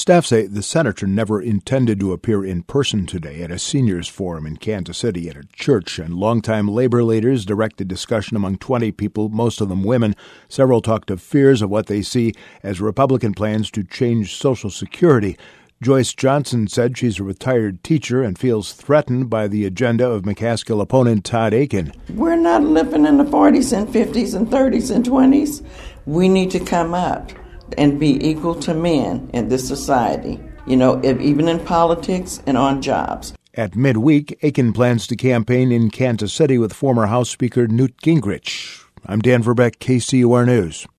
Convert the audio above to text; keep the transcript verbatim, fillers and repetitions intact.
Staff say the senator never intended to appear in person today at a seniors forum in Kansas City at a church, and longtime labor leaders directed discussion among twenty people, most of them women. Several talked of fears of what they see as Republican plans to change Social Security. Joyce Johnson said she's a retired teacher and feels threatened by the agenda of McCaskill opponent Todd Akin. We're not living in the forties and fifties and thirties and twenties. We need to come up and be equal to men in this society, you know, if, even in politics and on jobs. At midweek, Akin plans to campaign in Kansas City with former House Speaker Newt Gingrich. I'm Dan Verbeck, K C U R News.